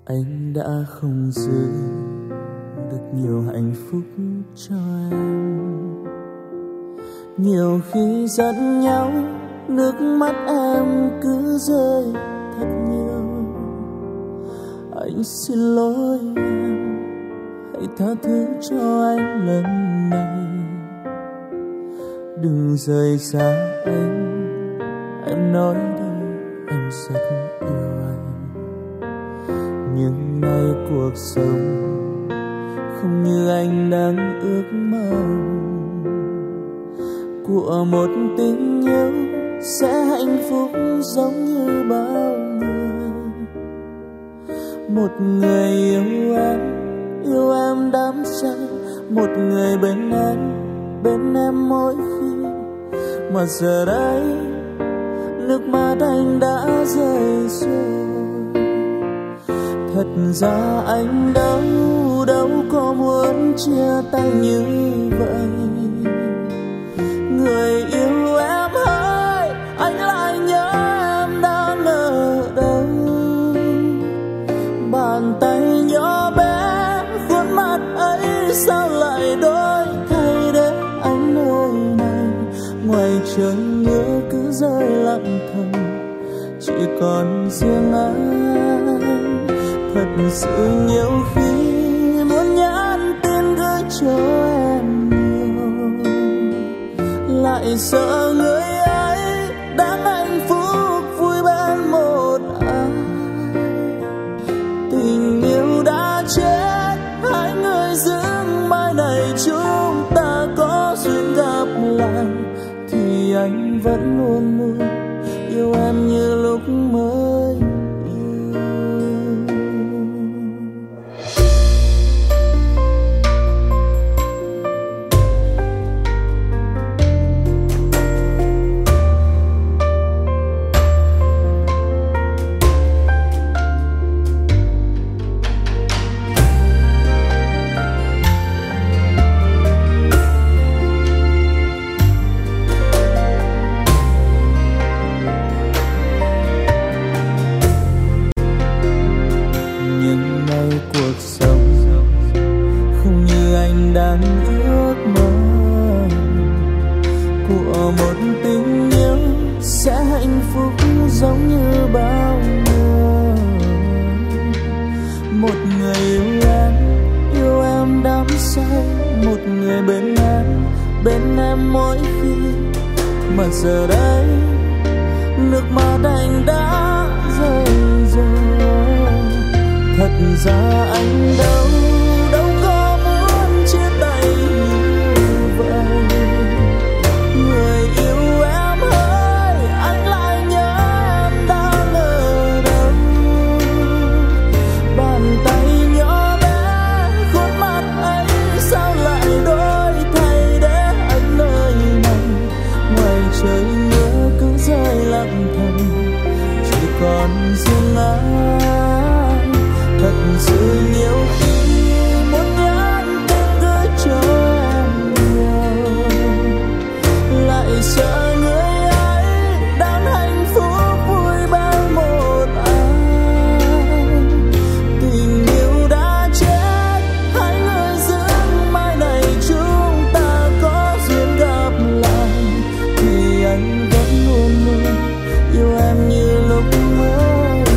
Anh đã không giữ được nhiều hạnh phúc cho em. Nhiều khi giận nhau, nước mắt em cứ rơi thật nhiều. Anh xin lỗi em, hãy tha thứ cho anh lần này. Đừng rời xa anh, em nói đi, em rất yêu anh. Nhưng nay cuộc sống không như anh đang ước mong. Của một tình yêu sẽ hạnh phúc giống như bao người. Một người yêu em đắm say. Một người bên em mỗi khi. Mà giờ đây nước mắt anh đã rơi rồi. Thật ra anh đâu có muốn chia tay như vậy. Người yêu em ơi, anh lại nhớ em đang ở đâu. Bàn tay nhỏ bé, khuôn mặt ấy sao lại đổi thay để anh nơi này. Ngoài trời mưa cứ rơi lặng thầm, chỉ còn riêng anh. Thật sự nhiều khi muốn nhắn tin gửi cho em nhiều, lại sợ người ấy đang hạnh phúc vui bên một ai. Tình yêu đã chết, hai người dưng mai này chúng ta có duyên gặp lại. Thì anh vẫn luôn yêu em như lúc mới. Đang ước mơ của một tình yêu sẽ hạnh phúc giống như bao người. Một người yêu em đắm say. Một người bên em mỗi khi. Mà giờ đây nước mắt anh đã rơi rồi. Thật ra anh đâu có muốn chia tay như vậy. Người yêu em ơi, anh lại nhớ em đang ở đâu. Bàn tay nhỏ bé, khuôn mặt ấy sao lại đổi thay để anh nơi này. Ngoài trời mưa cứ rơi lặng thầm, chỉ còn riêng anh. Thật sự nhiều khi muốn nhắn tin gửi cho em nhiều, lại sợ người ấy đang hạnh phúc vui bên một ai. Tình yêu đã chết, hai người dưng mai này chúng ta có duyên gặp lại. Thì anh vẫn luôn yêu em như lúc mới.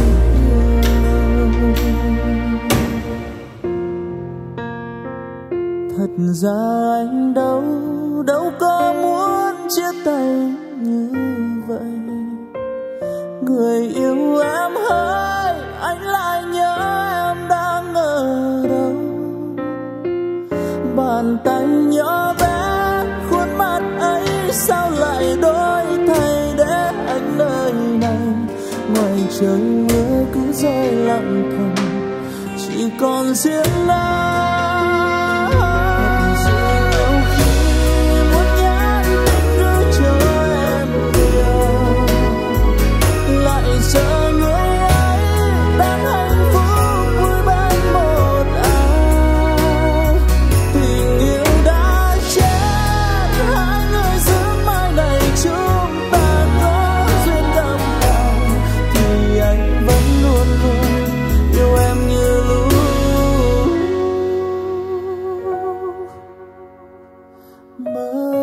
Thật ra anh đâu có muốn chia tay như vậy. Người yêu em ơi, anh lại nhớ em đang ở đâu. Bàn tay nhỏ bé, khuôn mặt ấy sao lại đổi thay để anh nơi này. Ngoài trời mưa cứ rơi lặng thầm, chỉ còn riêng anh. Sợ người ấy đang hạnh phúc vui bên một ai. Tình yêu đã chết, hai người giữa mai này chúng ta có duyên gặp lại. Thì anh vẫn luôn yêu em như mơ